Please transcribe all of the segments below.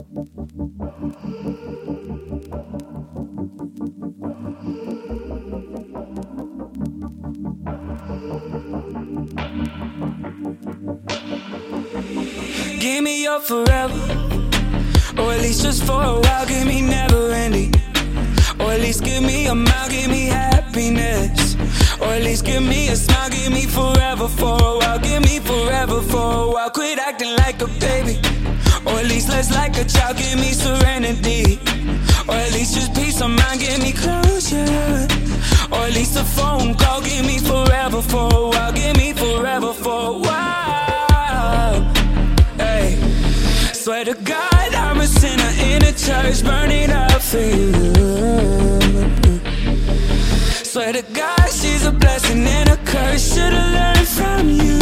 Give me your forever, or at least just for a while. Give me never ending, or at least give me a mile. Give me happiness, or at least give me a smile. Give me forever for a while. Give me forever for a while. Quit acting like a baby, or at least let's like a child. Give me serenity, or at least just peace of mind. Give me closure, or at least a phone call. Give me forever for a while. Give me forever for a while. Hey, swear to God I'm a sinner in a church, burning up for you. Swear to God she's a blessing and a curse. Should've learned from you.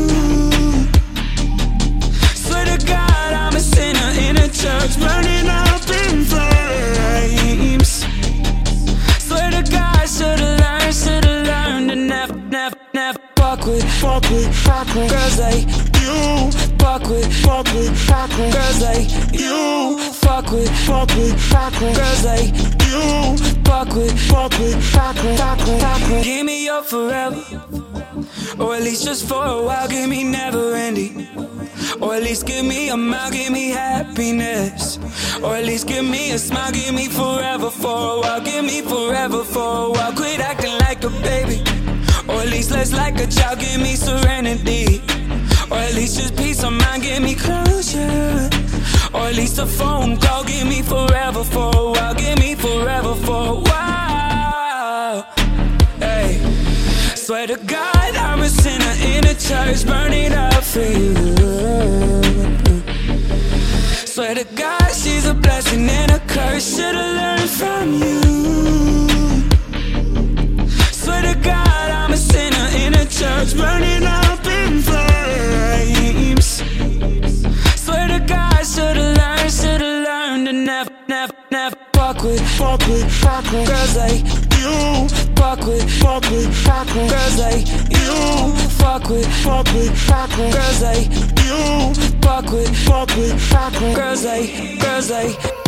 Swear to God I'm a sinner in a church, burning up in flames. Swear to God should've learned to never fuck with girls like you. Fuck with girls like you. Fuck with girls like you. Fuck with. Give me your forever, or at least just for a while. Give me never ending, or at least give me a mile. Give me happiness, or at least give me a smile. Give me forever for a while. Give me forever for a while. Quit acting like a baby, or at least let's like a child. Give me serenity, or at least just peace of mind. Give me closure, or at least a phone call. Give me forever for a while. Give me forever for a while. Hey, swear to God I'm a sinner in a church, burning up for you. Swear to God she's a blessing and a curse. Should've learned from you. Swear to God I'm a sinner in a church, burning up in flames. Swear to God should've learned to never fuck with girls like you. Fuck with girls like you. Fuck with girls like you. Fuck with girls like